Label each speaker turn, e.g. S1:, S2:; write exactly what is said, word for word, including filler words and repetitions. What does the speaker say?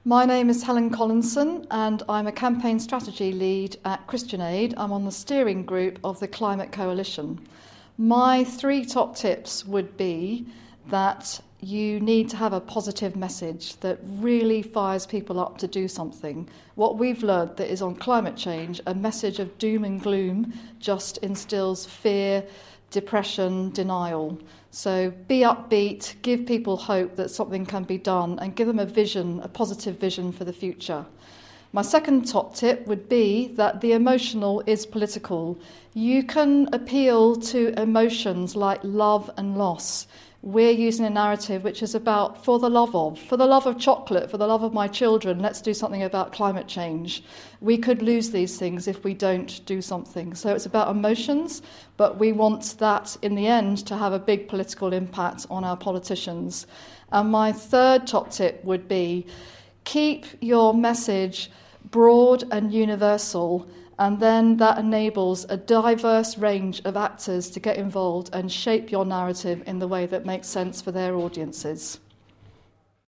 S1: My name is Helen Collinson and I'm a campaign strategy lead at Christian Aid. I'm on the steering group of the Climate Coalition. My three top tips would be that you need to have a positive message that really fires people up to do something. What we've learned that is on climate change, a message of doom and gloom just instills fear, depression, denial. So be upbeat, give people hope that something can be done and give them a vision, a positive vision for the future. My second top tip would be that the emotional is political. You can appeal to emotions like love and loss. We're using a narrative which is about for the love of, for the love of chocolate, for the love of my children, let's do something about climate change. We could lose these things if we don't do something. So it's about emotions, but we want that in the end to have a big political impact on our politicians. And my third top tip would be keep your message broad and universal, and then that enables a diverse range of actors to get involved and shape your narrative in the way that makes sense for their audiences.